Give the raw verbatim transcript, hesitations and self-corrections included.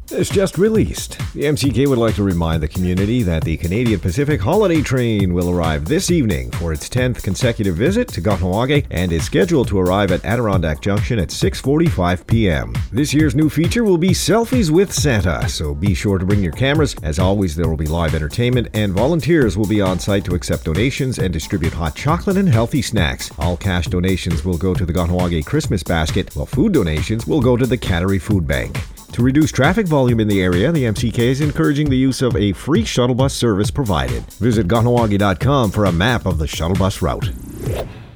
It's just released. The M C K would like to remind the community that the Canadian Pacific Holiday Train will arrive this evening for its tenth consecutive visit to Kahnawake and is scheduled to arrive at Adirondack Junction at six forty-five p.m. This year's new feature will be Selfies with Santa, so be sure to bring your cameras. As always, there will be live entertainment and volunteers will be on site to accept donations and distribute hot chocolate and healthy snacks. All cash donations will go to the Kahnawake Christmas Basket, while food donations will go to the Cattery Food Bank. To reduce traffic volume in the area, the M C K is encouraging the use of a free shuttle bus service provided. Visit Kahnawake dot com for a map of the shuttle bus route.